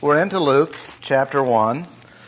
We're into Luke chapter 1.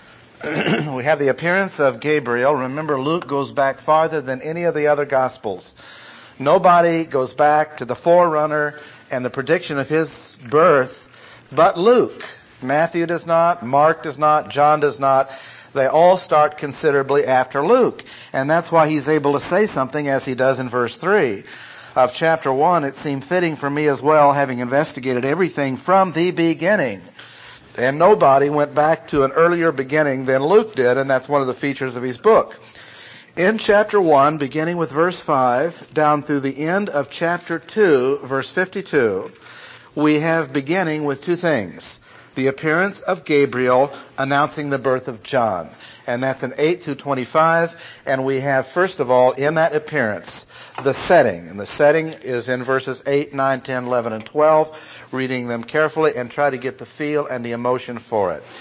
We have the appearance of Gabriel. Remember, Luke goes back farther than any of the other Gospels. Nobody goes back to the forerunner and the prediction of his birth but Luke. Matthew does not, Mark does not, John does not. They all start considerably after Luke. And that's why he's able to say something as he does in verse 3 of chapter 1. It seemed fitting for me as well, having investigated everything from the beginning. And nobody went back to an earlier beginning than Luke did, and that's one of the features of his book. In chapter 1, beginning with verse 5, down through the end of chapter 2, verse 52, we have beginning with two things. The appearance of Gabriel announcing the birth of John. And that's in 8 through 25. And we have, first of all, in that appearance, the setting. And the setting is in verses 8, 9, 10, 11, and 12. Reading them carefully and try to get the feel and the emotion for it.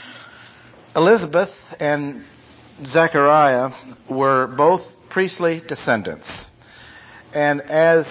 Elizabeth and Zechariah were both priestly descendants. And as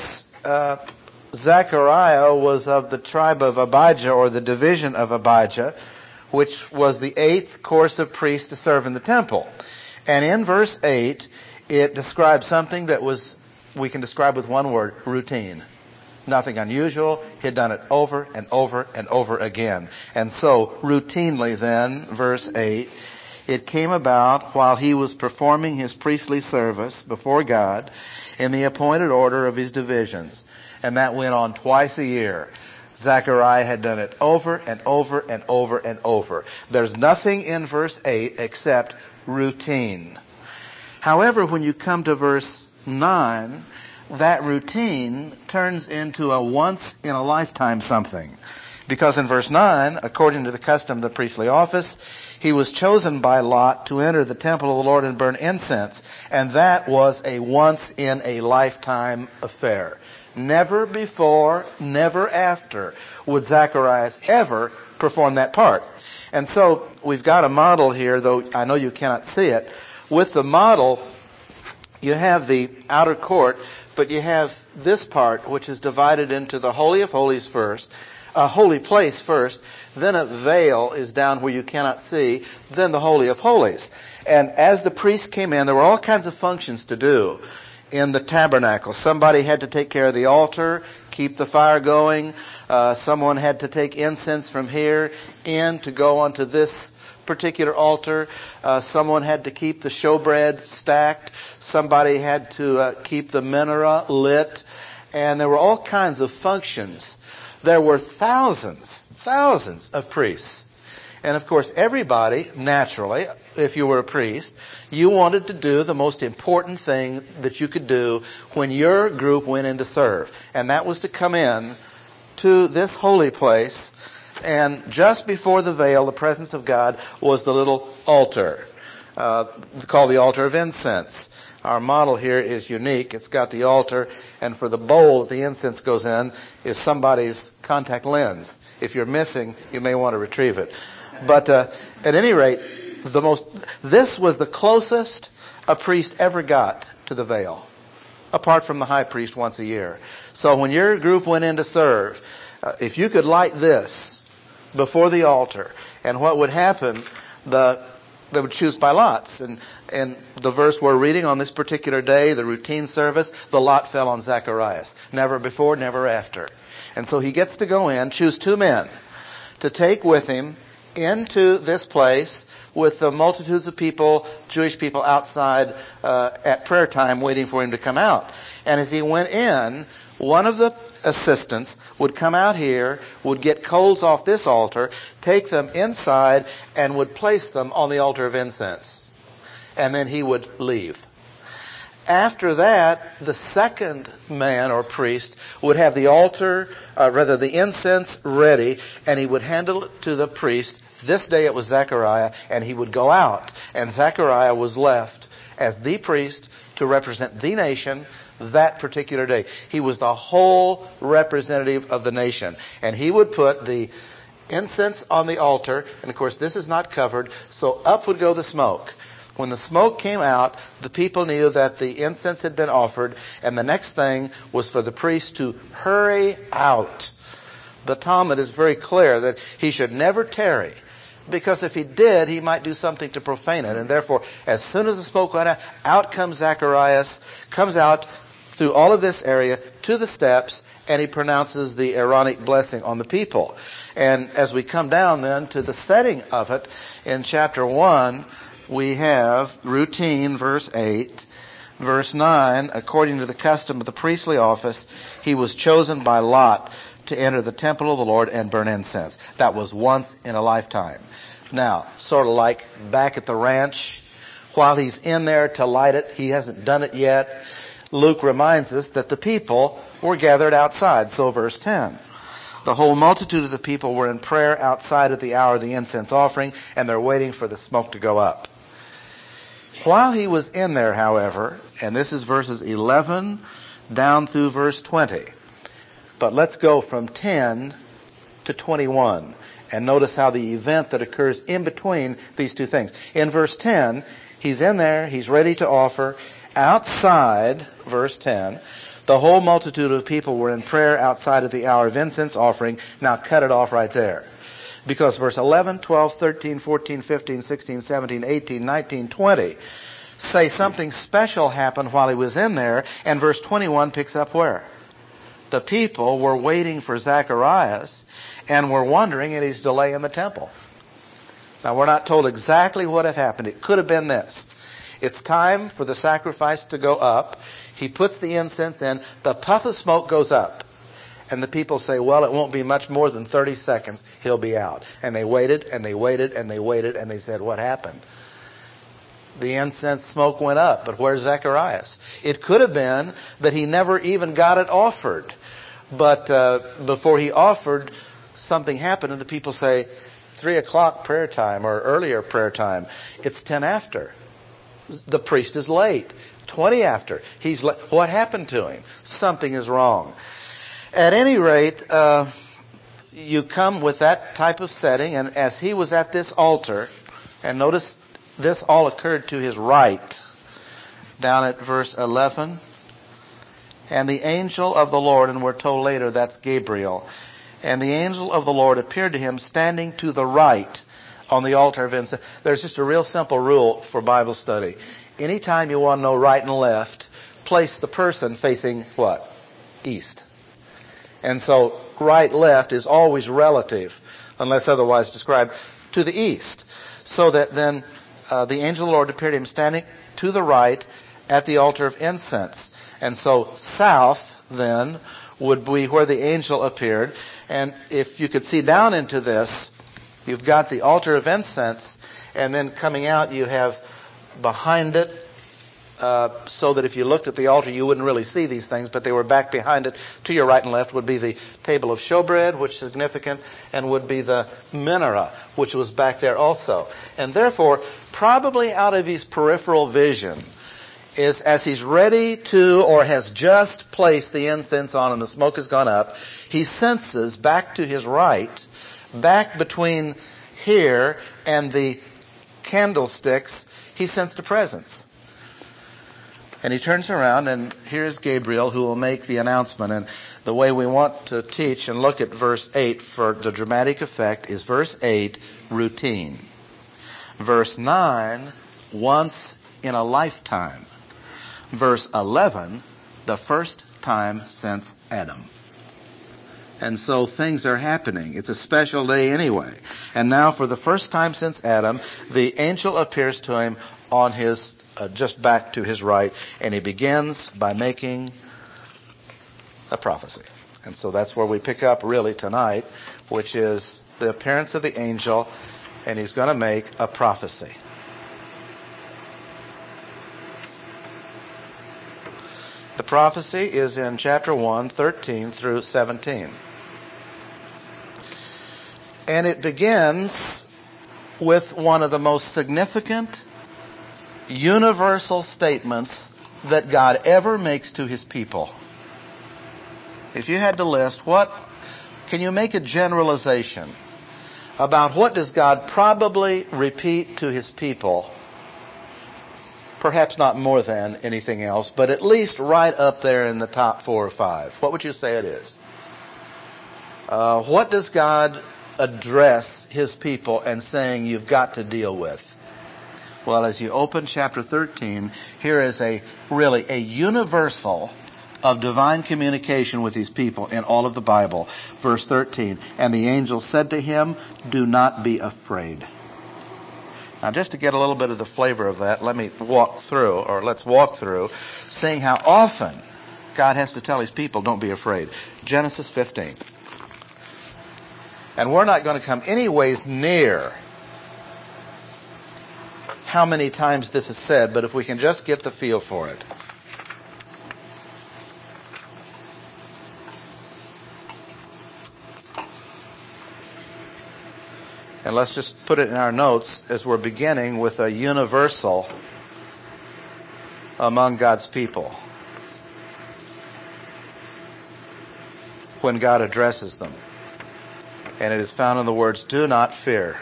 Zechariah was of the tribe of Abijah, or the division of Abijah, which was the 8th course of priests to serve in the temple. And in verse 8, it describes something that was, we can describe with one word, routine. Nothing unusual. He had done it over and over and over again. And so, routinely then, verse 8, it came about while he was performing his priestly service before God in the appointed order of his divisions. And that went on twice a year. Zechariah had done it over and over and over and over. There's nothing in verse 8 except routine. However, when you come to verse 9, that routine turns into a once-in-a-lifetime something. Because in verse 9, according to the custom of the priestly office, he was chosen by lot to enter the temple of the Lord and burn incense. And that was a once-in-a-lifetime affair. Never before, never after would Zacharias ever perform that part. And so we've got a model here, though I know you cannot see it. With the model, you have the outer court, but you have this part, which is divided into the Holy of Holies first, a holy place first, then a veil is down where you cannot see, then the Holy of Holies. And as the priests came in, there were all kinds of functions to do in the tabernacle. Somebody had to take care of the altar, keep the fire going. Someone had to take incense from here in to go onto this particular altar. Someone had to keep the showbread stacked. Somebody had to keep the menorah lit. And there were all kinds of functions. There were thousands of priests. And of course, everybody, naturally, if you were a priest, you wanted to do the most important thing that you could do when your group went in to serve. And that was to come in to this holy place. And just before the veil, the presence of God, was the little altar, called the altar of incense. Our model here is unique. It's got the altar, and for the bowl that the incense goes in is somebody's contact lens. If you're missing, you may want to retrieve it. But at any rate, this was the closest a priest ever got to the veil, apart from the high priest once a year. So when your group went in to serve, if you could light this before the altar, and what would happen, they would choose by lots. And the verse we're reading on this particular day, the routine service, the lot fell on Zacharias. Never before, never after. And so he gets to go in, choose 2 men to take with him into this place with the multitudes of people, Jewish people outside at prayer time waiting for him to come out. And as he went in, one of the assistants would come out here, would get coals off this altar, take them inside, and would place them on the altar of incense. And then he would leave. After that, the second man or priest would have the altar, the incense ready, and he would handle it to the priest. This day it was Zechariah, and he would go out. And Zechariah was left as the priest to represent the nation that particular day. He was the whole representative of the nation. And he would put the incense on the altar, and of course this is not covered, so up would go the smoke. When the smoke came out, the people knew that the incense had been offered, and the next thing was for the priest to hurry out the Talmud is very clear that he should never tarry, because if he did, he might do something to profane it. And therefore, as soon as the smoke went out comes Zacharias, comes out through all of this area to the steps, and he pronounces the Aaronic blessing on the people. And as we come down then to the setting of it, in chapter 1, we have routine, verse 8. Verse 9, according to the custom of the priestly office, he was chosen by lot to enter the temple of the Lord and burn incense. That was once in a lifetime. Now, sort of like back at the ranch, while he's in there to light it, he hasn't done it yet. Luke reminds us that the people were gathered outside. So verse 10, the whole multitude of the people were in prayer outside at the hour of the incense offering, and they're waiting for the smoke to go up. While he was in there, however, and this is verses 11 down through verse 20, but let's go from 10 to 21 and notice how the event that occurs in between these two things. In verse 10, he's in there, he's ready to offer. Outside, verse 10, the whole multitude of people were in prayer outside at the hour of incense offering. Now cut it off right there. Because verse 11, 12, 13, 14, 15, 16, 17, 18, 19, 20 say something special happened while he was in there, and verse 21 picks up where? The people were waiting for Zacharias and were wondering at his delay in the temple. Now we're not told exactly what had happened. It could have been this. It's time for the sacrifice to go up. He puts the incense in. The puff of smoke goes up. And the people say, well, it won't be much more than 30 seconds. He'll be out. And they waited, and they waited, and they waited, and they said, what happened? The incense smoke went up, but where's Zacharias? It could have been that he never even got it offered. But before he offered, something happened, and the people say, 3 o'clock prayer time, or earlier prayer time. It's 10 after. The priest is late. 20 after. He's late. What happened to him? Something is wrong. At any rate, you come with that type of setting, and as he was at this altar, and notice this all occurred to his right, down at verse 11, and the angel of the Lord, and we're told later that's Gabriel, and the angel of the Lord appeared to him standing to the right on the altar of incense. There's just a real simple rule for Bible study. Anytime you want to know right and left, place the person facing what? East. And so right, left is always relative, unless otherwise described, to the east. So that then the angel of the Lord appeared to him standing to the right at the altar of incense. And so south then would be where the angel appeared. And if you could see down into this, you've got the altar of incense, and then coming out you have behind it, so that if you looked at the altar, you wouldn't really see these things, but they were back behind it. To your right and left would be the table of showbread, which is significant, and would be the menorah, which was back there also. And therefore, probably out of his peripheral vision, is as he's ready to, or has just placed the incense on and the smoke has gone up, he senses back to his right, back between here and the candlesticks, he sensed a presence. And he turns around, and here's Gabriel who will make the announcement. And the way we want to teach and look at verse 8 for the dramatic effect is verse 8, routine. Verse 9, once in a lifetime. Verse 11, the first time since Adam. And so things are happening. It's a special day anyway. And now for the first time since Adam, the angel appears to him on his just back to his right, and he begins by making a prophecy. And so that's where we pick up really tonight, which is the appearance of the angel, and he's going to make a prophecy. The prophecy is in chapter 1, 13 through 17. And it begins with one of the most significant universal statements that God ever makes to his people. If you had to list, can you make a generalization about what does God probably repeat to his people? Perhaps not more than anything else, but at least right up there in the top 4 or 5. What would you say it is? What does God address his people and saying you've got to deal with? Well, as you open chapter 13, here is really a universal of divine communication with these people in all of the Bible. Verse 13, and the angel said to him, do not be afraid. Now, just to get a little bit of the flavor of that, let's walk through, seeing how often God has to tell his people, don't be afraid. Genesis 15. And we're not going to come any ways near how many times this is said, but if we can just get the feel for it. And let's just put it in our notes as we're beginning with a universal among God's people when God addresses them. And it is found in the words, do not fear.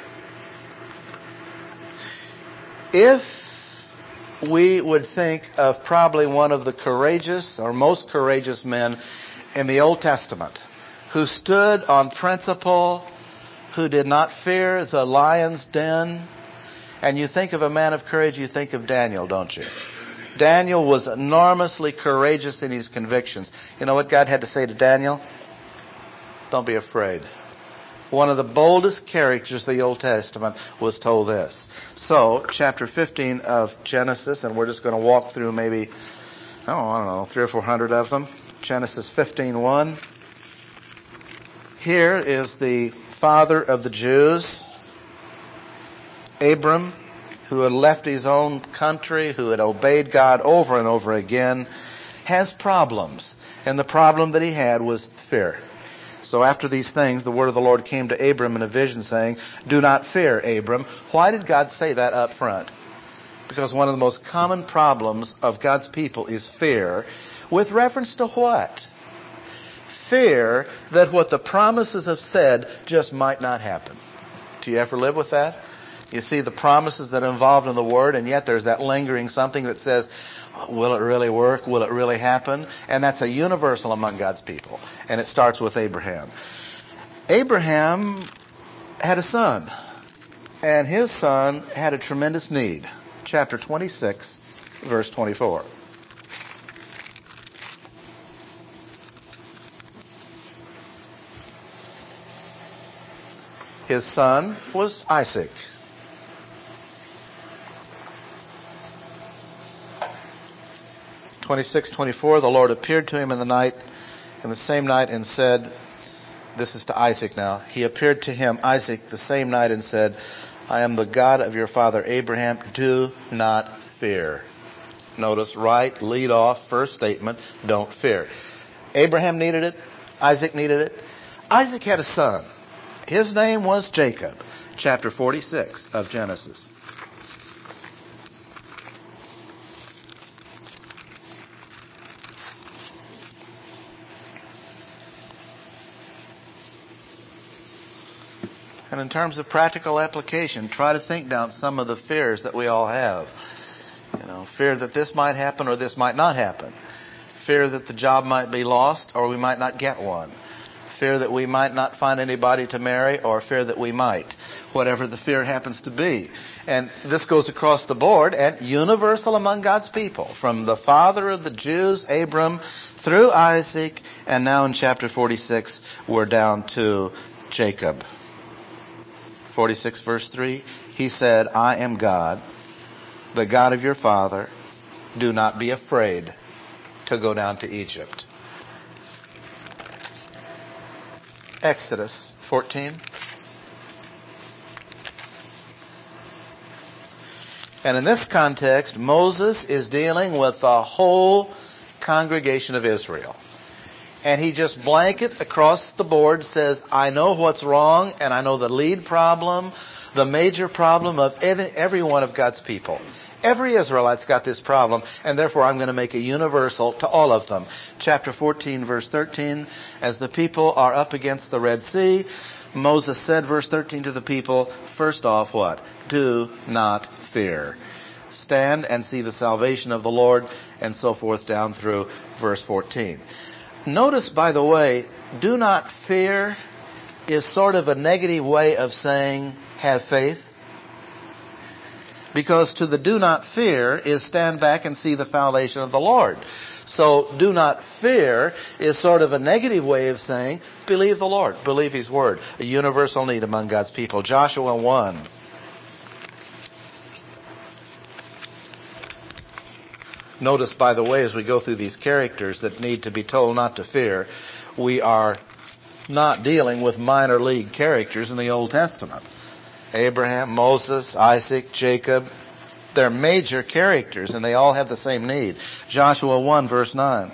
If we would think of probably one of the courageous or most courageous men in the Old Testament who stood on principle, who did not fear the lion's den, and you think of a man of courage, you think of Daniel, don't you? Daniel was enormously courageous in his convictions. You know what God had to say to Daniel? Don't be afraid. One of the boldest characters of the Old Testament was told this. So, chapter 15 of Genesis, and we're just going to walk through maybe, I don't know, 300 or 400 of them. Genesis 15:1. Here is the father of the Jews, Abram, who had left his own country, who had obeyed God over and over again, has problems. And the problem that he had was fear. So after these things, the word of the Lord came to Abram in a vision saying, do not fear, Abram. Why did God say that up front? Because one of the most common problems of God's people is fear. With reference to what? Fear that what the promises have said just might not happen. Do you ever live with that? You see the promises that are involved in the Word, and yet there's that lingering something that says, will it really work? Will it really happen? And that's a universal among God's people. And it starts with Abraham. Abraham had a son. And his son had a tremendous need. Chapter 26, verse 24. His son was Isaac. 26:24, the Lord appeared to him in the same night and said, this is to Isaac now, he appeared to him, Isaac, the same night and said, I am the God of your father Abraham, do not fear. Notice, right, lead off, first statement, don't fear. Abraham needed it, Isaac needed it. Isaac had a son. His name was Jacob. Chapter 46 of Genesis. And in terms of practical application, try to think down some of the fears that we all have. You know, fear that this might happen or this might not happen. Fear that the job might be lost or we might not get one. Fear that we might not find anybody to marry, or fear that we might. Whatever the fear happens to be. And this goes across the board and universal among God's people. From the father of the Jews, Abram, through Isaac, and now in chapter 46, we're down to Jacob. 46 verse 3, he said, I am God, the God of your father. Do not be afraid to go down to Egypt. Exodus 14. And in this context, Moses is dealing with the whole congregation of Israel. And he just blanket across the board says, I know what's wrong, and I know the lead problem, the major problem of every one of God's people. Every Israelite's got this problem, and therefore I'm going to make a universal to all of them. Chapter 14, verse 13, as the people are up against the Red Sea, Moses said, verse 13 to the people, first off, what? Do not fear. Stand and see the salvation of the Lord, and so forth down through verse 14. Notice, by the way, do not fear is sort of a negative way of saying have faith. Because to the do not fear is stand back and see the salvation of the Lord. So do not fear is sort of a negative way of saying believe the Lord, believe His Word. A universal need among God's people. Joshua 1. Notice, by the way, as we go through these characters that need to be told not to fear, we are not dealing with minor league characters in the Old Testament. Abraham, Moses, Isaac, Jacob, they're major characters and they all have the same need. Joshua 1 verse 9.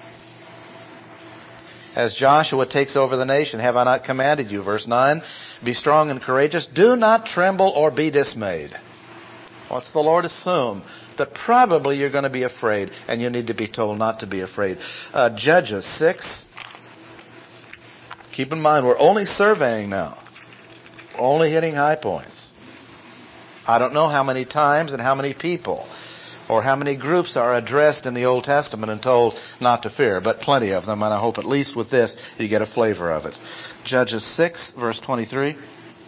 As Joshua takes over the nation, have I not commanded you? Verse 9, be strong and courageous. Do not tremble or be dismayed. What's the Lord assume? That probably you're going to be afraid and you need to be told not to be afraid. Judges 6. Keep in mind, we're only surveying now. We're only hitting high points. I don't know how many times and how many people or how many groups are addressed in the Old Testament and told not to fear, but plenty of them, and I hope at least with this you get a flavor of it. Judges 6, verse 23.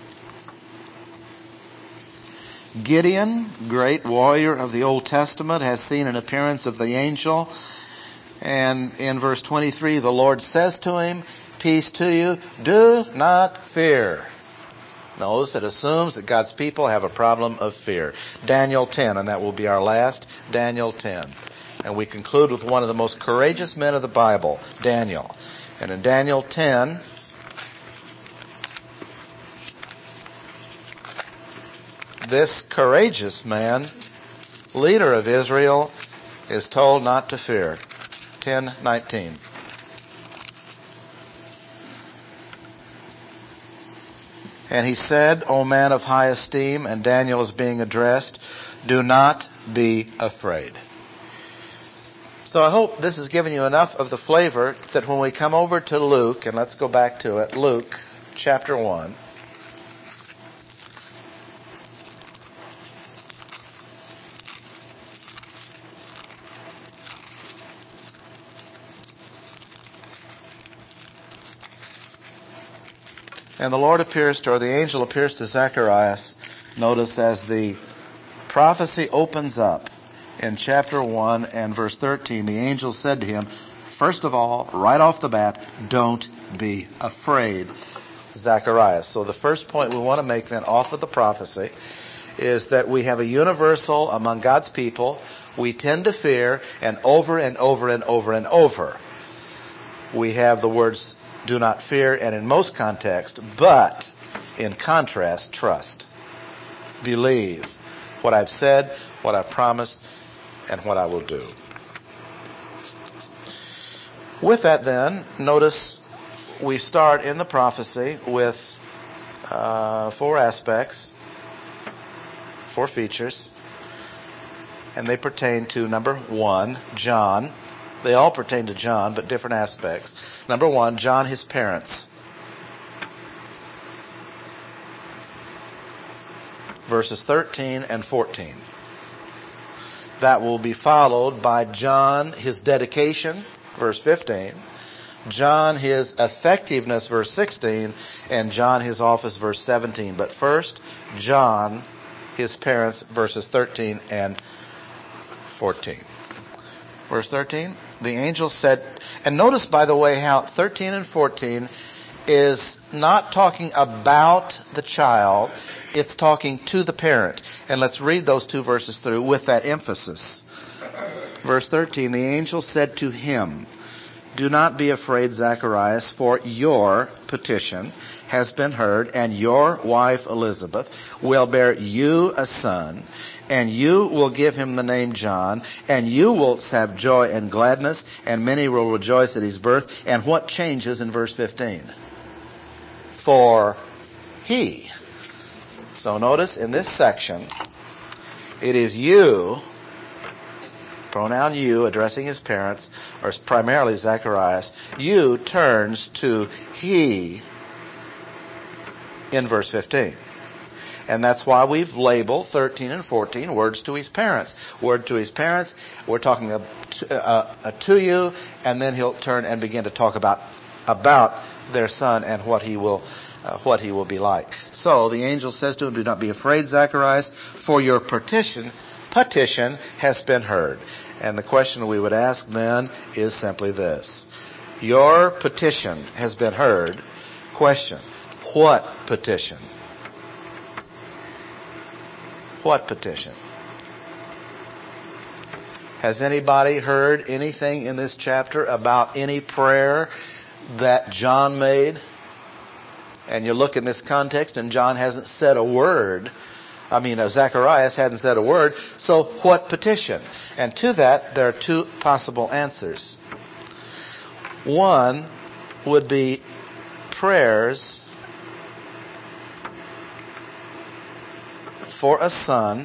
Gideon, great warrior of the Old Testament, has seen an appearance of the angel, and in verse 23 the Lord says to him, peace to you, do not fear. Notice it assumes that God's people have a problem of fear. Daniel 10, and that will be our last. Daniel 10. And we conclude with one of the most courageous men of the Bible, Daniel. And in Daniel 10, this courageous man, leader of Israel, is told not to fear. 10:19. And he said, O man of high esteem, and Daniel is being addressed, do not be afraid. So I hope this has given you enough of the flavor that when we come over to Luke, and let's go back to it, Luke chapter 1. And the Lord appears to, or the angel appears to Zacharias, notice as the prophecy opens up in chapter 1 and verse 13, the angel said to him, first of all, right off the bat, don't be afraid, Zacharias. So the first point we want to make then off of the prophecy is that we have a universal among God's people. We tend to fear, and over and over and over and over, we have the words do not fear, and in most contexts, but in contrast, trust. Believe what I've said, what I've promised, and what I will do. With that then, notice we start in the prophecy with 4 aspects, 4 features, and they pertain to, number 1, John. They all pertain to John, but different aspects. Number 1, John, his parents. Verses 13 and 14. That will be followed by John, his dedication, verse 15. John, his effectiveness, verse 16. And John, his office, verse 17. But first, John, his parents, verses 13 and 14. Verse 13, the angel said, and notice, by the way, how 13 and 14 is not talking about the child, it's talking to the parent. And let's read those 2 verses through with that emphasis. Verse 13, the angel said to him, do not be afraid, Zacharias, for your petition has been heard, and your wife Elizabeth will bear you a son, and you will give him the name John, and you will have joy and gladness, and many will rejoice at his birth. And what changes in verse 15? For he. So notice in this section, it is you, pronoun you, addressing his parents, or primarily Zacharias. You turns to he in verse 15. And that's why we've labeled 13 and 14 words to his parents. Word to his parents, we're talking to you, and then he'll turn and begin to talk about their son and what he will what he will be like. So the angel says to him, do not be afraid, Zacharias, for your petition has been heard. And the question we would ask then is simply this. Your petition has been heard. Question. What petition? What petition? Has anybody heard anything in this chapter about any prayer that John made? And you look in this context and John hasn't said a word. Zacharias hadn't said a word. So what petition? And to that, there are two possible answers. One would be prayers for a son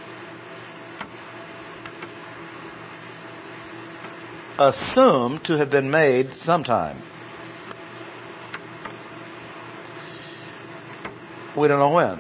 assumed to have been made sometime. We don't know when.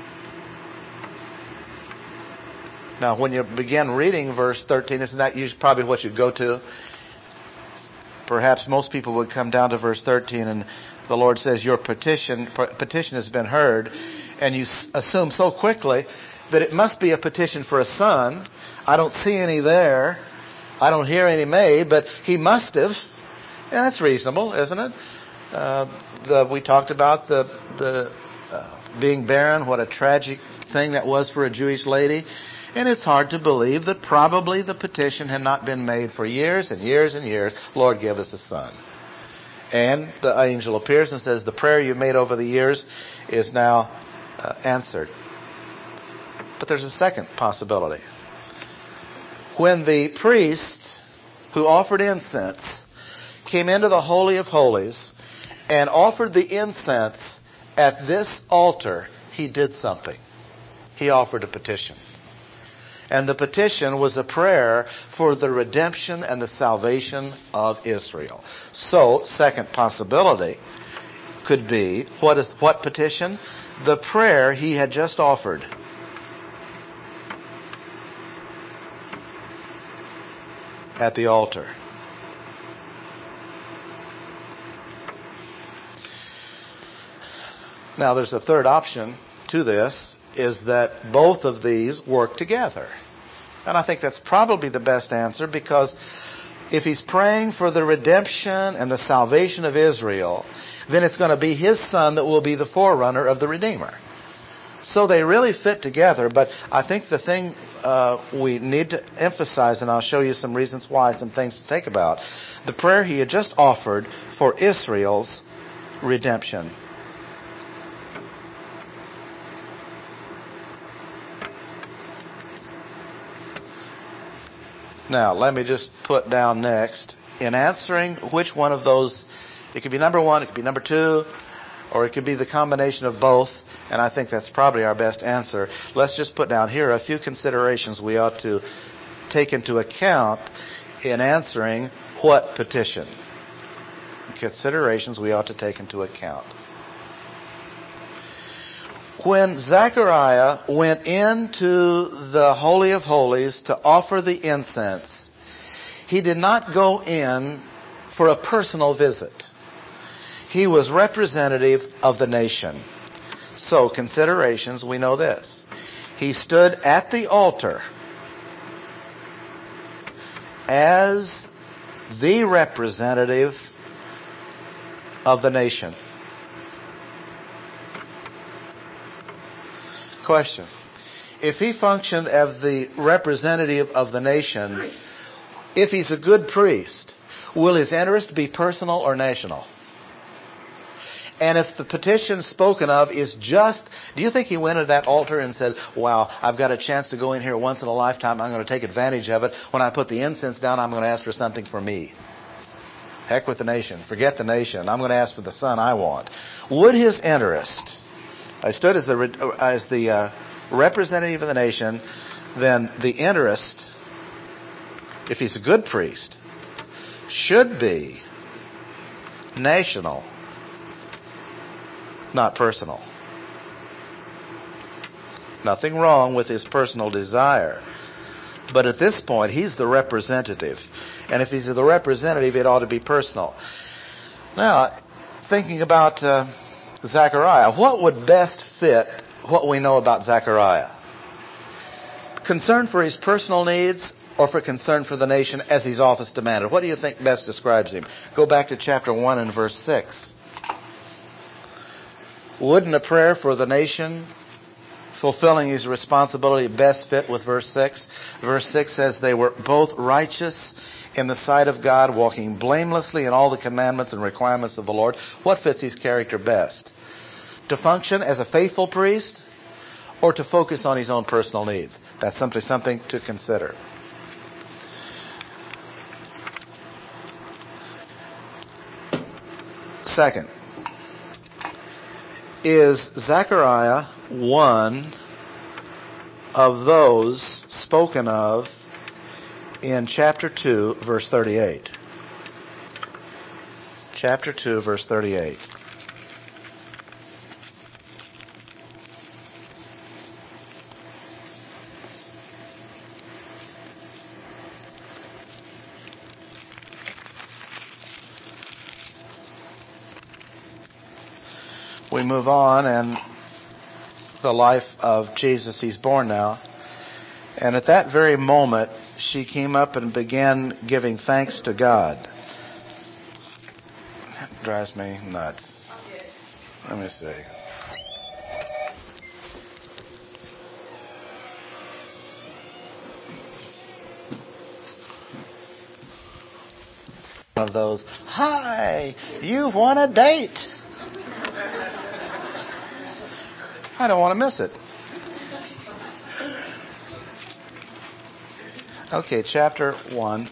Now, when you begin reading verse 13, isn't that usually probably what you'd go to? Perhaps most people would come down to verse 13 and the Lord says, your petition has been heard. And you assume so quickly that it must be a petition for a son. I don't see any there. I don't hear any made, but he must have. And that's reasonable, isn't it? We talked about the being barren, what a tragic thing that was for a Jewish lady. And it's hard to believe that probably the petition had not been made for years and years and years. Lord, give us a son. And the angel appears and says, the prayer you made over the years is now answered. But there's a second possibility. When the priest who offered incense came into the Holy of Holies and offered the incense at this altar, he did something. He offered a petition. And the petition was a prayer for the redemption and the salvation of Israel. So, second possibility could be, what petition? The prayer he had just offered. At the altar. Now, there's a third option to this, is that both of these work together. And I think that's probably the best answer, because if he's praying for the redemption and the salvation of Israel, then it's going to be his son that will be the forerunner of the Redeemer. So they really fit together, but I think the thing we need to emphasize, and I'll show you some reasons why, some things to think about, the prayer he had just offered for Israel's redemption. Now, let me just put down next, in answering which one of those, it could be number one, it could be number two, or it could be the combination of both, and I think that's probably our best answer. Let's just put down here a few considerations we ought to take into account in answering what petition. Considerations we ought to take into account. When Zechariah went into the Holy of Holies to offer the incense, he did not go in for a personal visit. He was representative of the nation. So, considerations, we know this. He stood at the altar as the representative of the nation. Question. If he functioned as the representative of the nation, if he's a good priest, will his interest be personal or national? And if the petition spoken of is just, do you think he went to that altar and said, wow, I've got a chance to go in here once in a lifetime, I'm going to take advantage of it. When I put the incense down, I'm going to ask for something for me. Heck with the nation. Forget the nation. I'm going to ask for the son I want. Would his interest, I stood as the representative of the nation, then the interest, if he's a good priest, should be national, not personal. Nothing wrong with his personal desire. But at this point, he's the representative. And if he's the representative, it ought to be personal. Now, thinking about Zechariah. What would best fit what we know about Zechariah? Concern for his personal needs or for concern for the nation as his office demanded? What do you think best describes him? Go back to chapter 1 and verse 6. Wouldn't a prayer for the nation fulfilling his responsibility best fit with verse 6? Verse 6 says they were both righteous in the sight of God, walking blamelessly in all the commandments and requirements of the Lord. What fits his character best? To function as a faithful priest or to focus on his own personal needs? That's simply something to consider. Second, is Zechariah one of those spoken of in chapter 2, verse 38? Chapter 2, verse 38. We move on, and the life of Jesus, he's born now. And at that very moment, she came up and began giving thanks to God. That drives me nuts. Let me see. One of those, hi, you've won a date. I don't want to miss it. Okay, chapter 1.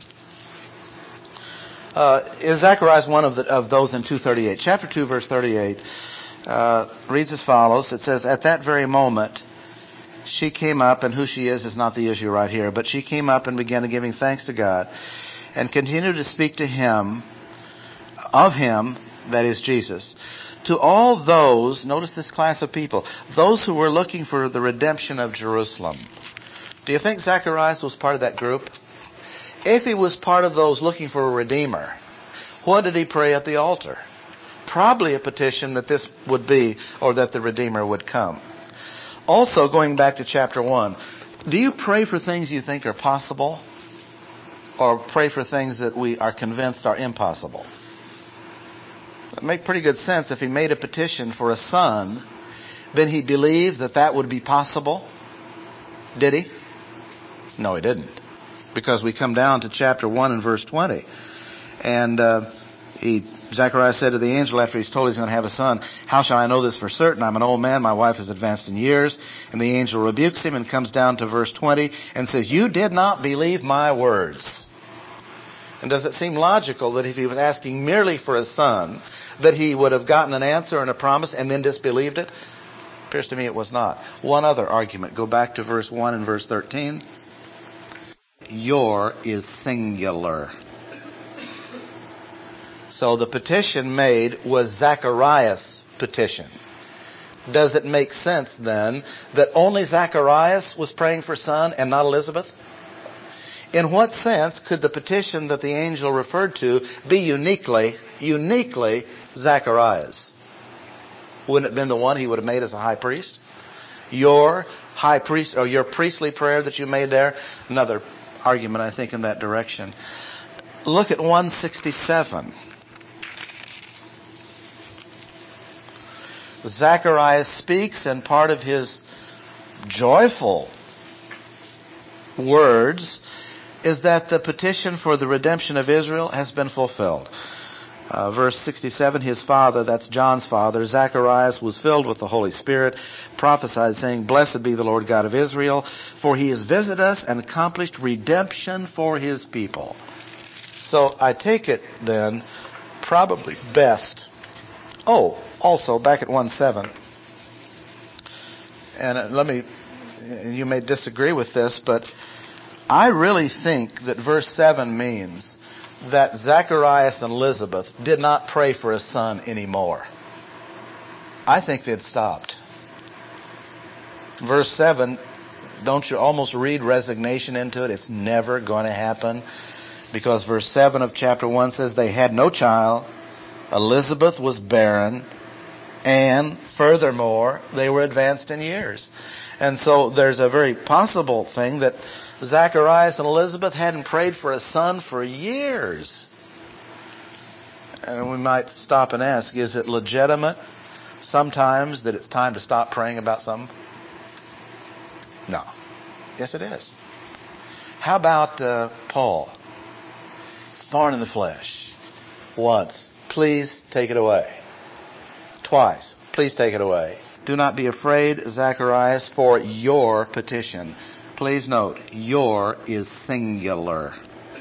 Is Zechariah one of those in 2:38? Chapter 2, verse 38 reads as follows. It says, at that very moment, she came up, and who she is not the issue right here, but she came up and began giving thanks to God and continued to speak to him, of him, that is Jesus, to all those, notice this class of people, those who were looking for the redemption of Jerusalem. Do you think Zacharias was part of that group? If he was part of those looking for a redeemer, what did he pray at the altar? Probably a petition that this would be, or that the redeemer would come. Also, going back to chapter 1, do you pray for things you think are possible, or pray for things that we are convinced are impossible? It makes pretty good sense. If he made a petition for a son, then he believed that that would be possible. Did he? No, he didn't. Because we come down to chapter 1 and verse 20. And Zechariah said to the angel after he's told he's going to have a son, how shall I know this for certain? I'm an old man. My wife is advanced in years. And the angel rebukes him and comes down to verse 20 and says, you did not believe my words. And does it seem logical that if he was asking merely for a son, that he would have gotten an answer and a promise and then disbelieved it? Appears to me it was not. One other argument. Go back to verse 1 and verse 13. Your is singular. So the petition made was Zacharias' petition. Does it make sense then that only Zacharias was praying for son and not Elizabeth? In what sense could the petition that the angel referred to be uniquely Zacharias? Wouldn't it have been the one he would have made as a high priest? Your high priest, or your priestly prayer that you made there? Another argument, I think, in that direction. Look at 167. Zacharias speaks, and part of his joyful words is that the petition for the redemption of Israel has been fulfilled. Verse 67, his father, that's John's father, Zacharias, was filled with the Holy Spirit, prophesied saying, blessed be the Lord God of Israel, for he has visited us and accomplished redemption for his people. So I take it then, probably best. Oh, also back at 1:7, and you may disagree with this, but I really think that verse 7 means that Zacharias and Elizabeth did not pray for a son anymore. I think they'd stopped. Verse 7, don't you almost read resignation into it? It's never going to happen. Because verse 7 of chapter 1 says they had no child. Elizabeth was barren. And furthermore, they were advanced in years. And so there's a very possible thing that Zacharias and Elizabeth hadn't prayed for a son for years. And we might stop and ask, is it legitimate sometimes that it's time to stop praying about something? No. Yes, it is. How about Paul? Thorn in the flesh. Once. Please take it away. Twice. Please take it away. Do not be afraid, Zacharias, for your petition. Please note, your is singular.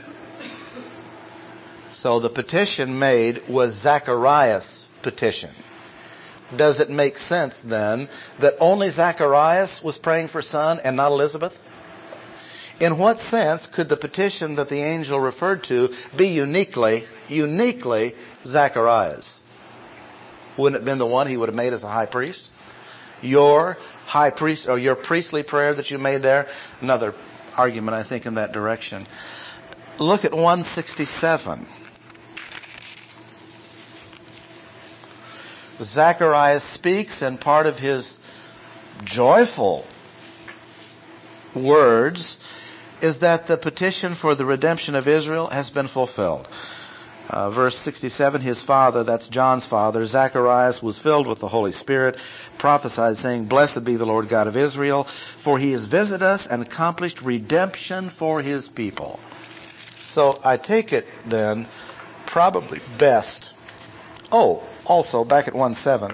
So the petition made was Zacharias' petition. Does it make sense then that only Zacharias was praying for son and not Elizabeth? In what sense could the petition that the angel referred to be uniquely Zacharias? Wouldn't it have been the one he would have made as a high priest? Your high priest, or your priestly prayer that you made there? Another argument, I think, in that direction. Look at 167. Zacharias speaks, and part of his joyful words is that the petition for the redemption of Israel has been fulfilled. Verse 67, his father, that's John's father, Zacharias, was filled with the Holy Spirit, prophesied saying, "Blessed be the Lord God of Israel, for he has visited us and accomplished redemption for his people." So I take it then probably best. Oh, also back at 1:7,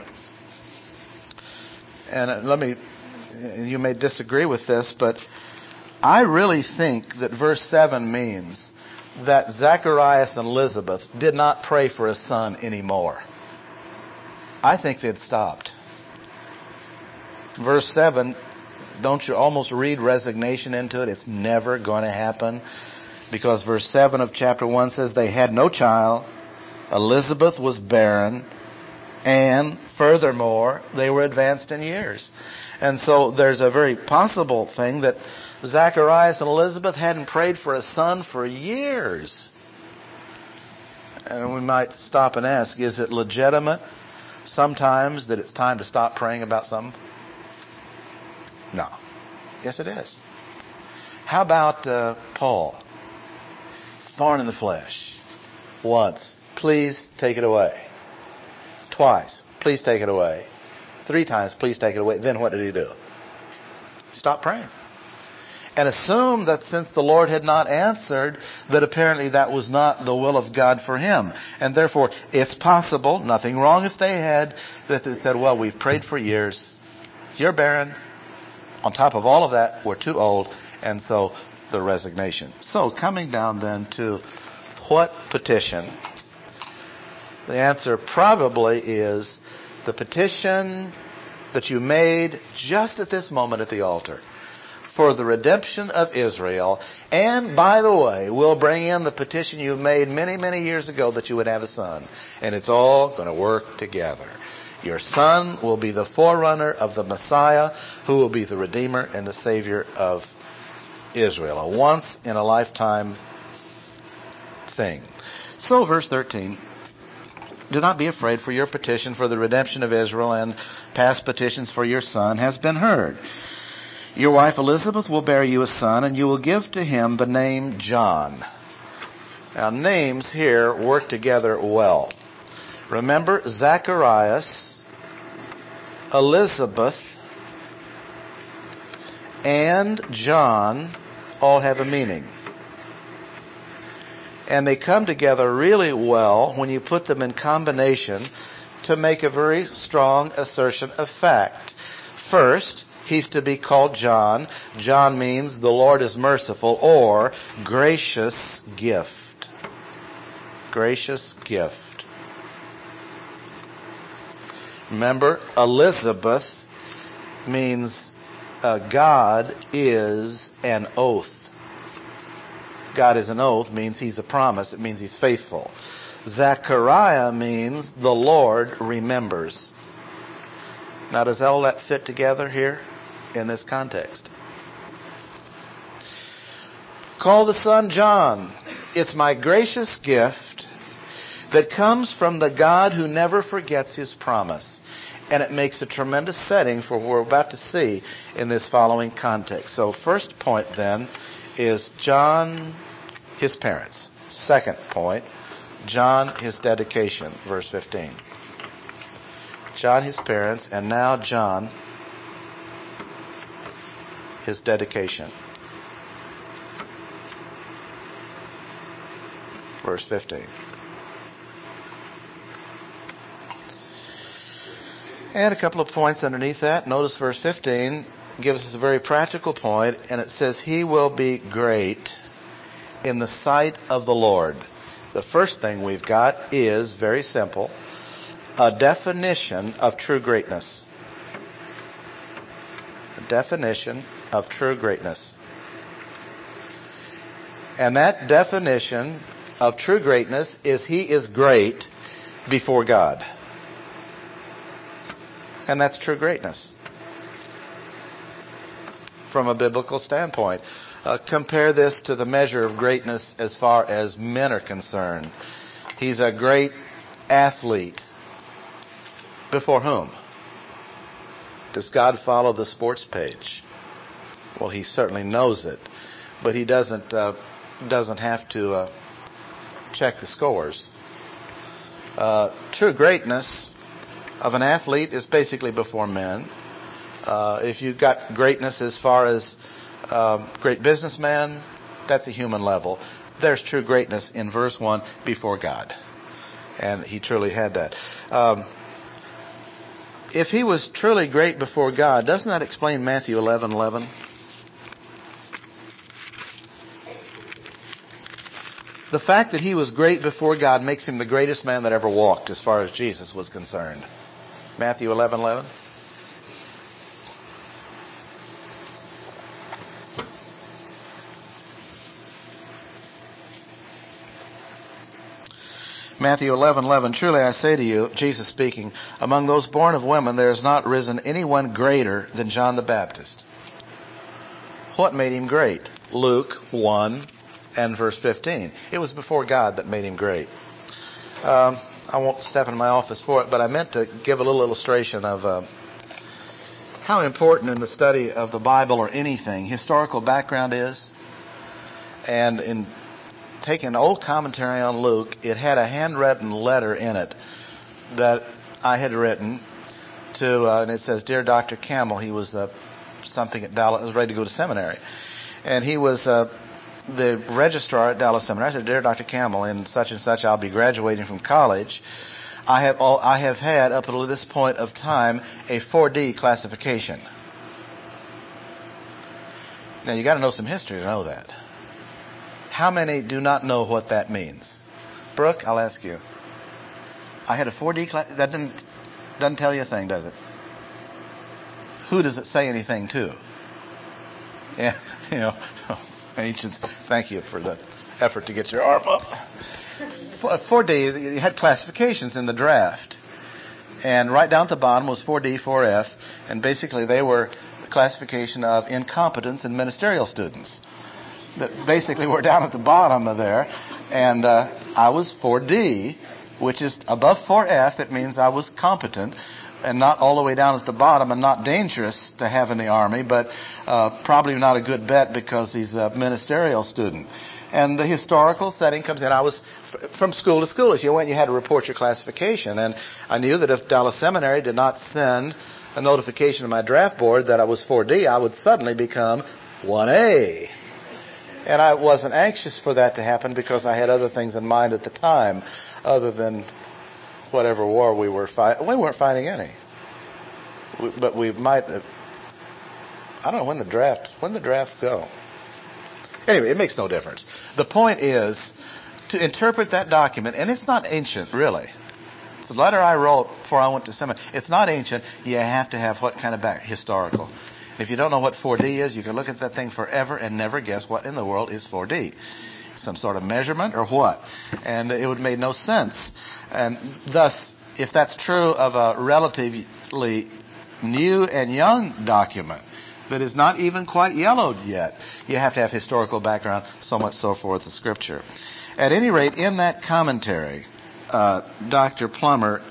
and you may disagree with this, but I really think that verse 7 means that Zacharias and Elizabeth did not pray for a son anymore. I think they'd stopped. Verse 7, don't you almost read resignation into it? It's never going to happen. Because verse 7 of chapter 1 says they had no child, Elizabeth was barren, and furthermore, they were advanced in years. And so there's a very possible thing that Zacharias and Elizabeth hadn't prayed for a son for years. And we might stop and ask, is it legitimate sometimes that it's time to stop praying about something? No. Yes, it is. How about Paul? Thorn in the flesh. Once. Please take it away. Twice. Please take it away. 3 times. Please take it away. Then what did he do? Stop praying. And assume that since the Lord had not answered, that apparently that was not the will of God for him. And therefore, it's possible, nothing wrong if they had, that they said, well, we've prayed for years. You're barren. On top of all of that, we're too old. And so, the resignation. So, coming down then to what petition? The answer probably is the petition that you made just at this moment at the altar for the redemption of Israel. And by the way, we'll bring in the petition you made many, many years ago that you would have a son. And it's all going to work together. Your son will be the forerunner of the Messiah, who will be the Redeemer and the Savior of Israel. A once in a lifetime thing. So verse 13. Do not be afraid, for your petition for the redemption of Israel and past petitions for your son has been heard. Your wife Elizabeth will bear you a son, and you will give to him the name John. Now, names here work together well. Remember, Zacharias, Elizabeth, and John all have a meaning. And they come together really well when you put them in combination to make a very strong assertion of fact. First, he's to be called John. John means the Lord is merciful, or gracious gift. Gracious gift. Remember, Elizabeth means God is an oath. God is an oath means he's a promise. It means he's faithful. Zechariah means the Lord remembers. Now, does all that fit together here in this context? Call the son John. It's my gracious gift that comes from the God who never forgets his promise. And it makes a tremendous setting for what we're about to see in this following context. So first point then is John, his parents. Second point, John, his dedication, verse 15. John, his parents, and now John, his dedication. Verse 15. And a couple of points underneath that. Notice verse 15 gives us a very practical point, and it says, he will be great in the sight of the Lord. The first thing we've got is, very simple, a definition of true greatness. A definition of true greatness. And that definition of true greatness is he is great before God. And that's true greatness from a biblical standpoint. Compare this to the measure of greatness as far as men are concerned. He's a great athlete. Before whom? Does God follow the sports page? Well, he certainly knows it, but he doesn't have to check the scores. True greatness of an athlete is basically before men. If you've got greatness as far as great businessman, that's a human level. There's true greatness in verse 1 before God. And he truly had that. If he was truly great before God, doesn't that explain Matthew 11:11? The fact that he was great before God makes him the greatest man that ever walked as far as Jesus was concerned. Matthew 11:11. Matthew 11:11. Truly I say to you, Jesus speaking, among those born of women there has not risen anyone greater than John the Baptist. What made him great? Luke 1 and verse 15. It was before God that made him great. I won't step in my office for it, but I meant to give a little illustration of how important in the study of the Bible or anything historical background is. And in taking an old commentary on Luke, it had a handwritten letter in it that I had written to, and it says, Dear Dr. Campbell. He was something at Dallas, was ready to go to seminary. And he was the registrar at Dallas Seminary. I said, Dear Dr. Campbell, in such and such, I'll be graduating from college. I have had, up until this point of time, a 4D classification. Now, you got to know some history to know that. How many do not know what that means? Brooke, I'll ask you. I had a 4D class. That doesn't tell you a thing, does it? Who does it say anything to? Yeah, ancients. Thank you for the effort to get your arm up. 4D, you had classifications in the draft. And right down at the bottom was 4D, 4F. And basically they were the classification of incompetence and ministerial students. That basically were down at the bottom of there. And I was 4D, which is above 4F. It means I was competent and not all the way down at the bottom and not dangerous to have in the Army, but probably not a good bet because he's a ministerial student. And the historical setting comes in. I was from school to school. As you went, you had to report your classification. And I knew that if Dallas Seminary did not send a notification to my draft board that I was 4D, I would suddenly become 1A. And I wasn't anxious for that to happen because I had other things in mind at the time other than whatever war we were fighting. We weren't fighting any. But we might have. I don't know when the draft go. Anyway, it makes no difference. The point is to interpret that document, and it's not ancient, really. It's a letter I wrote before I went to seminary. It's not ancient. You have to have what kind of historical. If you don't know what 4D is, you can look at that thing forever and never guess what in the world is 4D. Some sort of measurement or what? And it would make no sense. And thus, if that's true of a relatively new and young document that is not even quite yellowed yet, you have to have historical background, so much so forth in Scripture. At any rate, in that commentary, Dr. Plummer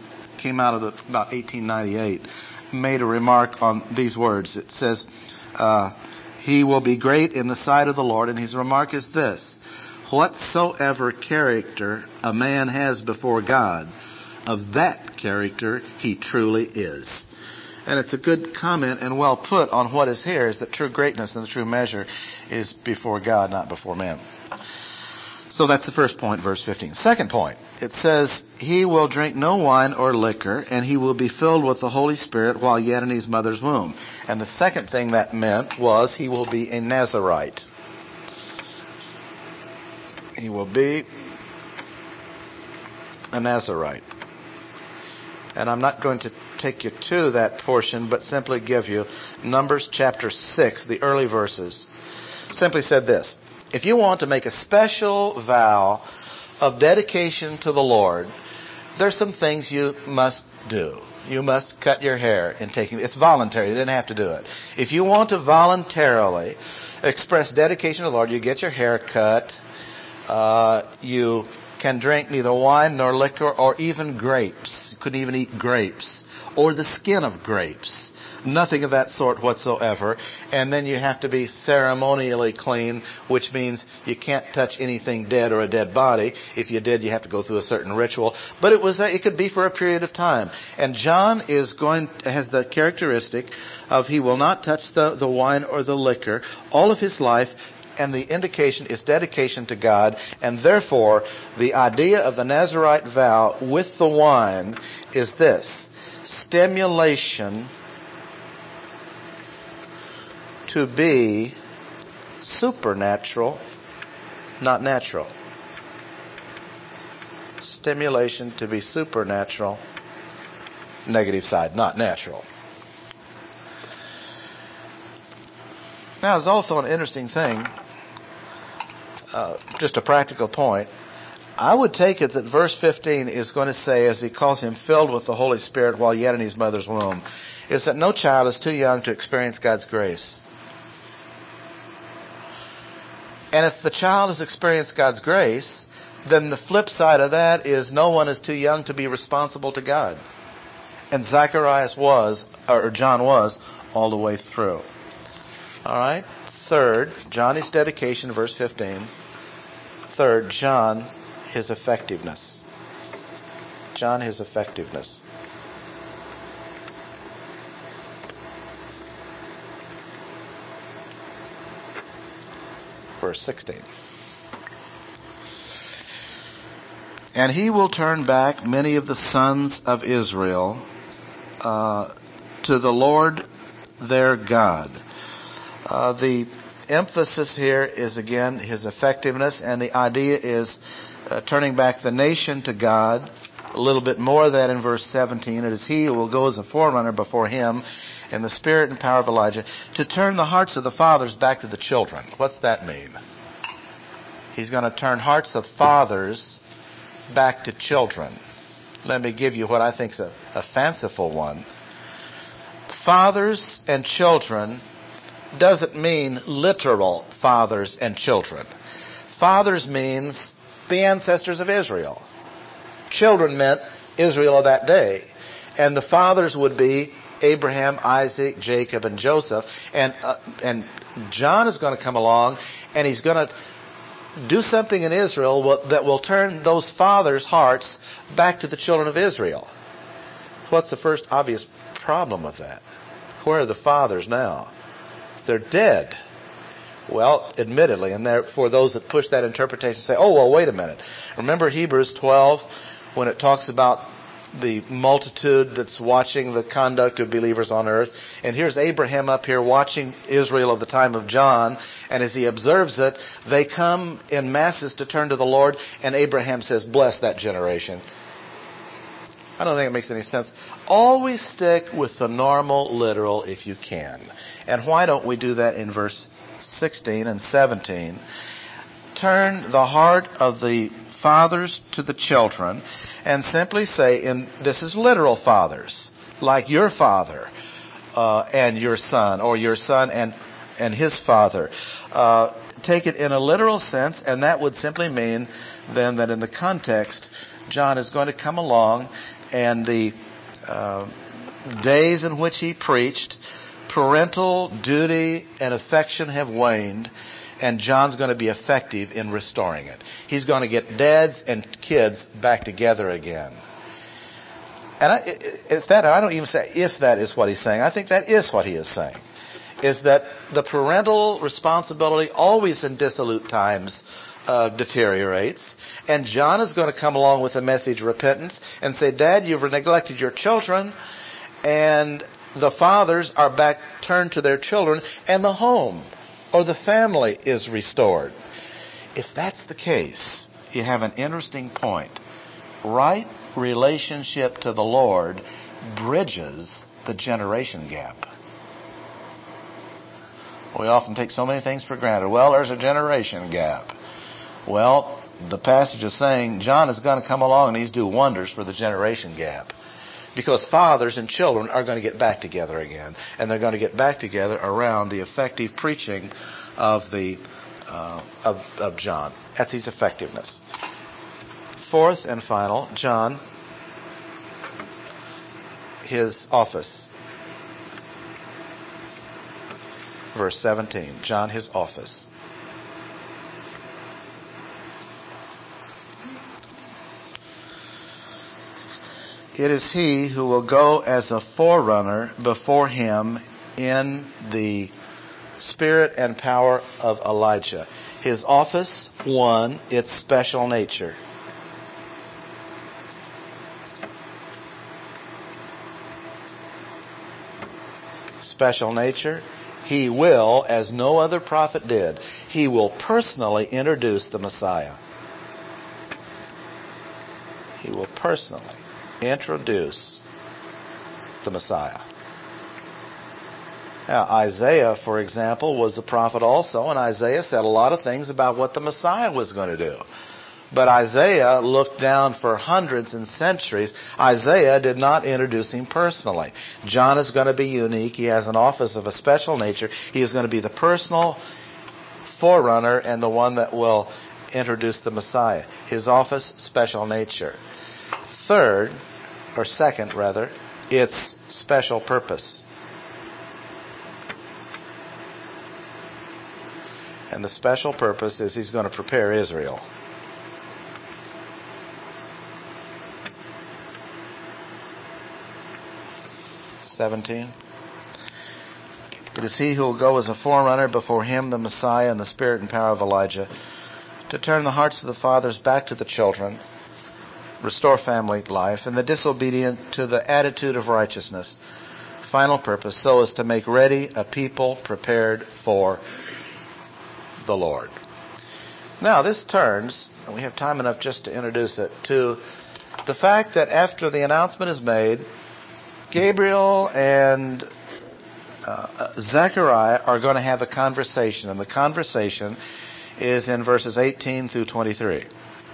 came out of about 1898, made a remark on these words. It says, he will be great in the sight of the Lord, and his remark is this: whatsoever character a man has before God, of that character he truly is. And it's a good comment and well put on what is here, is that true greatness and the true measure is before God, not before man. So that's the first point, verse 15. Second point, it says, he will drink no wine or liquor, and he will be filled with the Holy Spirit while yet in his mother's womb. And the second thing that meant was he will be a Nazirite. He will be a Nazirite. And I'm not going to take you to that portion, but simply give you Numbers chapter 6, the early verses. Simply said this: if you want to make a special vow of dedication to the Lord, there's some things you must do. You must cut your hair in taking it. It's voluntary. You didn't have to do it. If you want to voluntarily express dedication to the Lord, you get your hair cut. You can drink neither wine nor liquor or even grapes. You couldn't even eat grapes or the skin of grapes. Nothing of that sort whatsoever. And then you have to be ceremonially clean, which means you can't touch anything dead or a dead body. If you did, you have to go through a certain ritual. But it could be for a period of time. And John has the characteristic of he will not touch the wine or the liquor all of his life. And the indication is dedication to God. And therefore, the idea of the Nazirite vow with the wine is this: stimulation to be supernatural, not natural. Stimulation to be supernatural, negative side, not natural. Now, there's also an interesting thing, just a practical point. I would take it that verse 15 is going to say, as he calls him filled with the Holy Spirit while yet in his mother's womb, is that no child is too young to experience God's grace. And if the child has experienced God's grace, then the flip side of that is no one is too young to be responsible to God. And John was, all the way through. All right. Third, John, his dedication, verse 15. Third, John, his effectiveness. John, his effectiveness. Verse 16. And he will turn back many of the sons of Israel to the Lord their God. The emphasis here is again his effectiveness, and the idea is turning back the nation to God. A little bit more of that in verse 17. It is he who will go as a forerunner before him in the spirit and power of Elijah, to turn the hearts of the fathers back to the children. What's that mean? He's going to turn hearts of fathers back to children. Let me give you what I think is a fanciful one. Fathers and children doesn't mean literal fathers and children. Fathers means the ancestors of Israel. Children meant Israel of that day. And the fathers would be Abraham, Isaac, Jacob, and Joseph. And John is going to come along, and he's going to do something in Israel that will turn those fathers' hearts back to the children of Israel. What's the first obvious problem with that? Where are the fathers now? They're dead. Well, admittedly, and for those that push that interpretation say, oh, well, wait a minute. Remember Hebrews 12 when it talks about the multitude that's watching the conduct of believers on earth? And here's Abraham up here watching Israel of the time of John, and as he observes it, they come in masses to turn to the Lord, and Abraham says, bless that generation. I don't think it makes any sense. Always stick with the normal literal if you can. And why don't we do that in verse 16 and 17? Turn the heart of the fathers to the children, and simply say, this is literal fathers, like your father and your son, or your son and his father. Take it in a literal sense, and that would simply mean then that in the context, John is going to come along, and the days in which he preached, parental duty and affection have waned, and John's going to be effective in restoring it. He's going to get dads and kids back together again. And I don't even say if that is what he's saying. I think that is what he is saying, is that the parental responsibility always in dissolute times deteriorates. And John is going to come along with a message of repentance and say, Dad, you've neglected your children. And the fathers are back turned to their children, and the home or the family is restored. If that's the case, you have an interesting point. Right relationship to the Lord bridges the generation gap. We often take so many things for granted. Well, there's a generation gap. Well, the passage is saying John is going to come along and he's do wonders for the generation gap. Because fathers and children are going to get back together again. And they're going to get back together around the effective preaching of John. That's his effectiveness. Fourth and final, John, his office. Verse 17, John, his office. It is he who will go as a forerunner before him in the spirit and power of Elijah. His office, one, its special nature. Special nature. He will, as no other prophet did, he will personally introduce the Messiah. He will personally introduce the Messiah. Now, Isaiah, for example, was a prophet also, and Isaiah said a lot of things about what the Messiah was going to do. But Isaiah looked down for hundreds and centuries. Isaiah did not introduce him personally. John is going to be unique. He has an office of a special nature. He is going to be the personal forerunner and the one that will introduce the Messiah. His office, special nature. Second, its special purpose. And the special purpose is he's going to prepare Israel. It is he who will go as a forerunner before him, the Messiah, in the spirit and power of Elijah, to turn the hearts of the fathers back to the children, restore family life, and the disobedient to the attitude of righteousness. Final purpose, so as to make ready a people prepared for the Lord. Now this turns, and we have time enough just to introduce it, to the fact that after the announcement is made, Gabriel and Zechariah are going to have a conversation, and the conversation is in verses 18 through 23.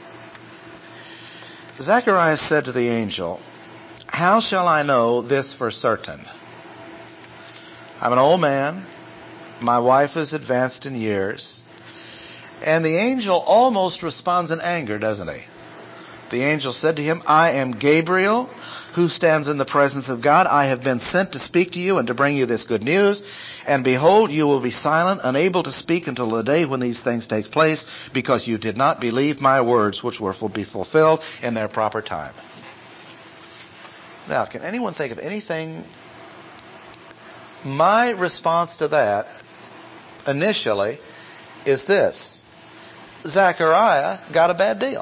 Zechariah said to the angel, "How shall I know this for certain? I'm an old man. My wife is advanced in years." And the angel almost responds in anger, doesn't he? The angel said to him, "I am Gabriel, who stands in the presence of God. I have been sent to speak to you and to bring you this good news. And behold, you will be silent, unable to speak until the day when these things take place, because you did not believe my words, which will be fulfilled in their proper time." Now, can anyone think of anything? My response to that initially is this: Zechariah got a bad deal.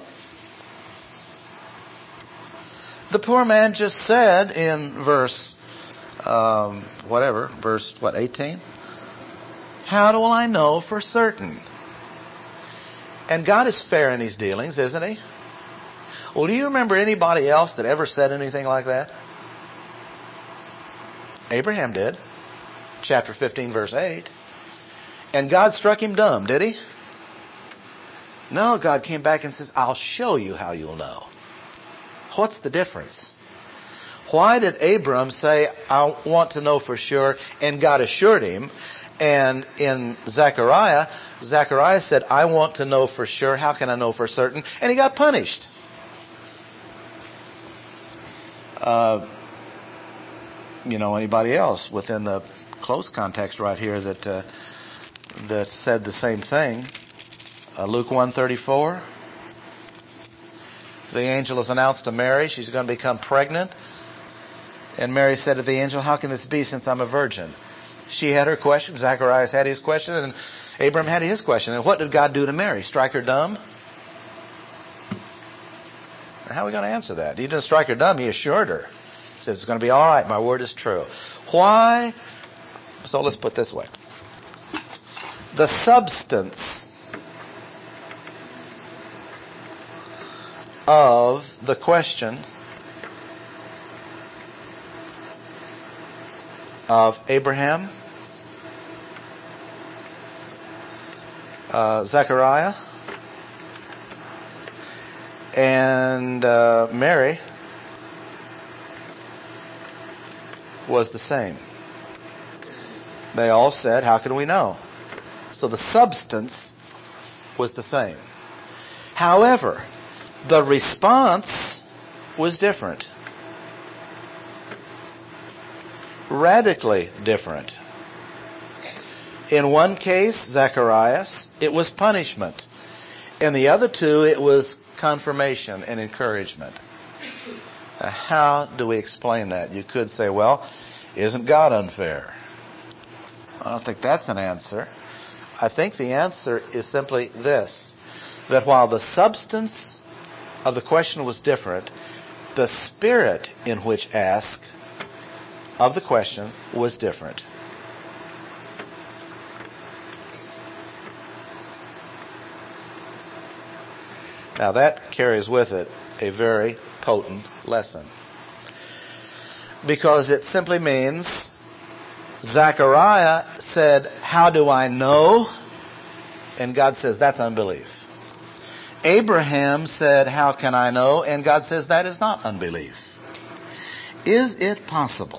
The poor man just said in verse 18? How do I know for certain? And God is fair in his dealings, isn't he? Well, do you remember anybody else that ever said anything like that? Abraham did. Chapter 15, verse 8. And God struck him dumb, did he? No, God came back and says, "I'll show you how you'll know." What's the difference? Why did Abram say, "I want to know for sure," and God assured him? And in Zechariah said, "I want to know for sure. How can I know for certain?" And he got punished. anybody else within the close context right here that said the same thing. Luke 1:34. The angel is announced to Mary. She's going to become pregnant. And Mary said to the angel, "How can this be since I'm a virgin?" She had her question. Zacharias had his question. And Abraham had his question. And what did God do to Mary? Strike her dumb? How are we going to answer that? He didn't strike her dumb. He assured her. He says, "It's going to be all right. My word is true." Why? So let's put it this way. The substance of the question of Abraham, Zechariah, and Mary was the same. They all said, "How can we know?" So the substance was the same. However, the response was different. Radically different. In one case, Zacharias, it was punishment. In the other two, it was confirmation and encouragement. Now, how do we explain that? You could say, well, isn't God unfair? I don't think that's an answer. I think the answer is simply this, that while the substance of the question was different, the spirit in which asked of the question was different. Now that carries with it a very potent lesson, because it simply means Zechariah said, "How do I know?" And God says, "That's unbelief." Abraham said, "How can I know?" And God says, "That is not unbelief." Is it possible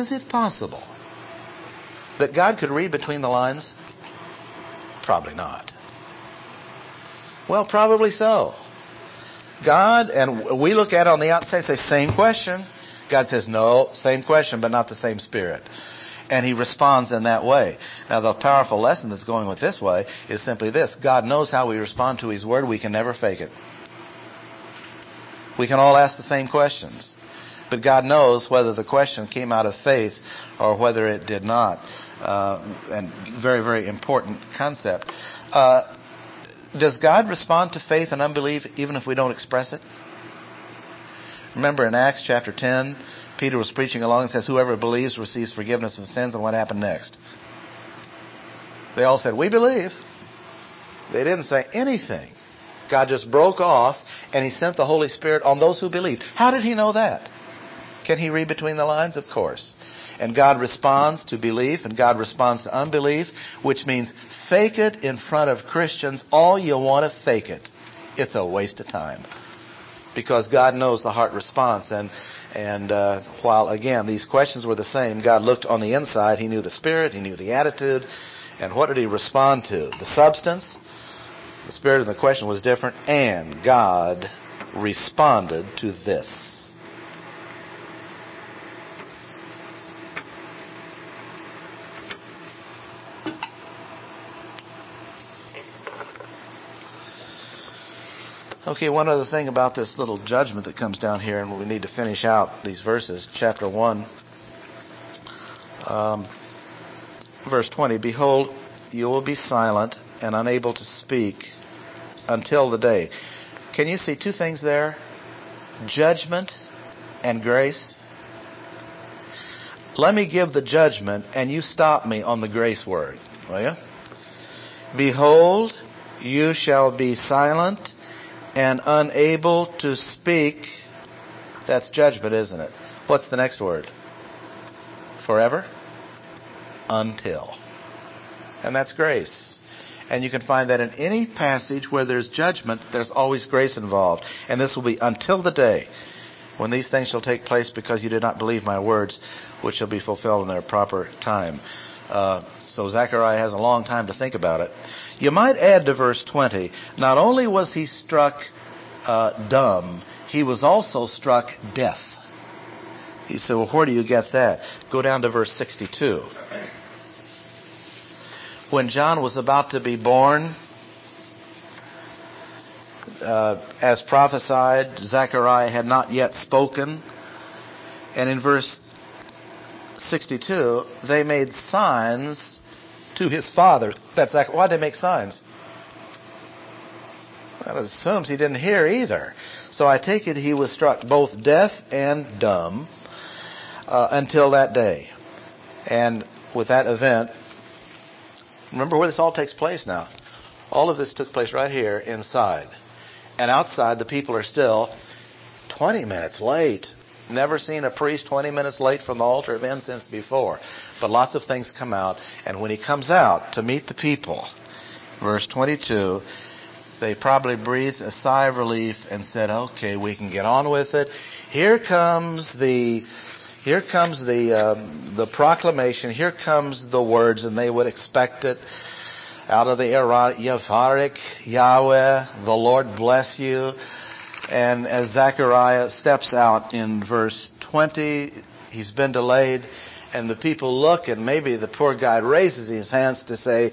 that God could read between the lines? Probably not. Well, probably so. God, and we look at it on the outside and say, same question. God says, no, same question, but not the same spirit. And he responds in that way. Now, the powerful lesson that's going with this way is simply this. God knows how we respond to his word. We can never fake it. We can all ask the same questions. But God knows whether the question came out of faith or whether it did not. And very, very important concept. Does God respond to faith and unbelief even if we don't express it? Remember in Acts chapter 10, Peter was preaching along and says, "Whoever believes receives forgiveness of sins." And what happened next? They all said, "We believe." They didn't say anything. God just broke off and he sent the Holy Spirit on those who believed. How did he know that? Can he read between the lines? Of course. And God responds to belief and God responds to unbelief, which means fake it in front of Christians all you want to fake it. It's a waste of time. Because God knows the heart response. And while, again, these questions were the same, God looked on the inside. He knew the spirit. He knew the attitude. And what did he respond to? The substance. The spirit of the question was different. And God responded to this. Okay, one other thing about this little judgment that comes down here, and we need to finish out these verses. Chapter 1, verse 20. "Behold, you will be silent and unable to speak until the day." Can you see two things there? Judgment and grace. Let me give the judgment, and you stop me on the grace word, will you? "Behold, you shall be silent and unable to speak." That's judgment, isn't it? What's the next word? Forever? Until. And that's grace. And you can find that in any passage where there's judgment, there's always grace involved. And this will be until the day when these things shall take place, because you did not believe my words, which shall be fulfilled in their proper time. So Zechariah has a long time to think about it. You might add to verse 20, not only was he struck dumb, he was also struck deaf. He said, well, where do you get that? Go down to verse 62. When John was about to be born, as prophesied, Zechariah had not yet spoken. And in verse 62, they made signs to his father. Why'd they make signs? That assumes he didn't hear either. So I take it he was struck both deaf and dumb until that day. And with that event, remember where this all takes place now. All of this took place right here inside. And outside, the people are still 20 minutes late. Never seen a priest 20 minutes late from the altar of incense before. But lots of things come out. And when he comes out to meet the people, verse 22, they probably breathed a sigh of relief and said, okay, we can get on with it. Here comes the proclamation. Here comes the words, and they would expect it out of the Yavarik, Yahweh, the Lord bless you. And as Zechariah steps out in verse 20, he's been delayed, and the people look, and maybe the poor guy raises his hands to say,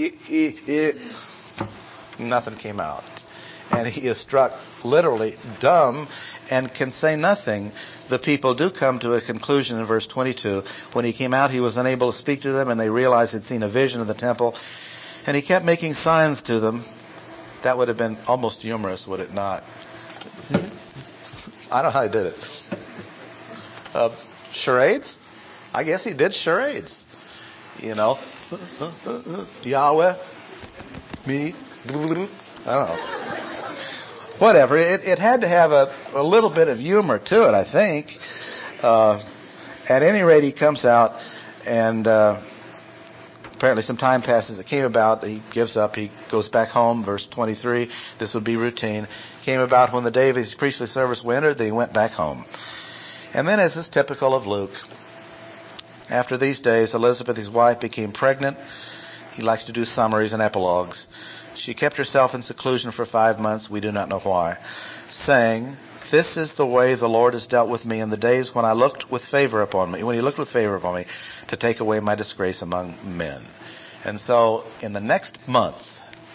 nothing came out. And he is struck literally dumb and can say nothing. The people do come to a conclusion in verse 22. When he came out, he was unable to speak to them, and they realized he'd seen a vision of the temple. And he kept making signs to them. That would have been almost humorous, would it not? I don't know how he did it. Charades? I guess he did charades. You know. Yahweh. Me. I don't know. Whatever. It had to have a little bit of humor to it, I think. At any rate, he comes out, and apparently some time passes. It came about, he gives up, he goes back home, verse 23. This would be routine. Came about when the day of his priestly service was ended, that he went back home. And then, as is typical of Luke, after these days, Elizabeth, his wife, became pregnant. He likes to do summaries and epilogues. She kept herself in seclusion for 5 months, we do not know why, saying, this is the way the Lord has dealt with me in the days when I looked with favor upon me, when he looked with favor upon me to take away my disgrace among men. And so in the next month,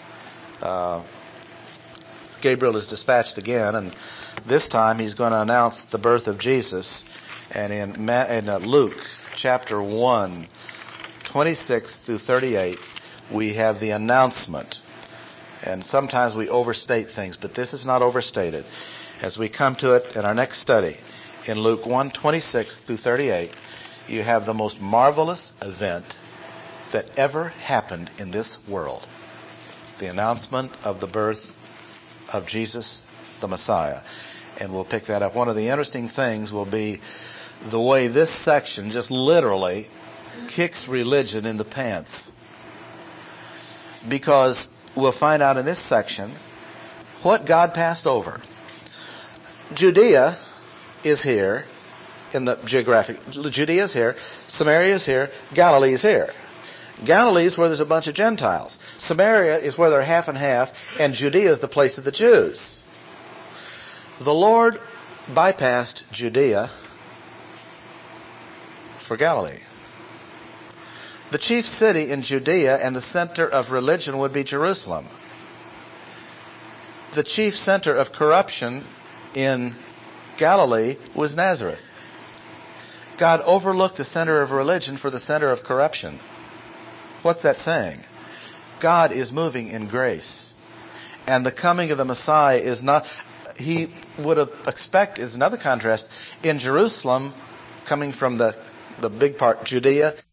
Gabriel is dispatched again, and this time he's going to announce the birth of Jesus. And in Luke chapter 1, 26 through 38, we have the announcement. And sometimes we overstate things, but this is not overstated. As we come to it in our next study, in Luke 1, 26 through 38, you have the most marvelous event that ever happened in this world. The announcement of the birth of Jesus, the Messiah. And we'll pick that up. One of the interesting things will be the way this section just literally kicks religion in the pants. Because we'll find out in this section what God passed over. Judea is here in the geographic. Judea is here. Samaria is here. Galilee is here. Galilee is where there's a bunch of Gentiles. Samaria is where they're half and half. And Judea is the place of the Jews. The Lord bypassed Judea for Galilee. The chief city in Judea and the center of religion would be Jerusalem. The chief center of corruption in Galilee was Nazareth. God overlooked the center of religion for the center of corruption. What's that saying? God is moving in grace. And the coming of the Messiah is not, he would have expected, is another contrast, in Jerusalem, coming from the big part, Judea,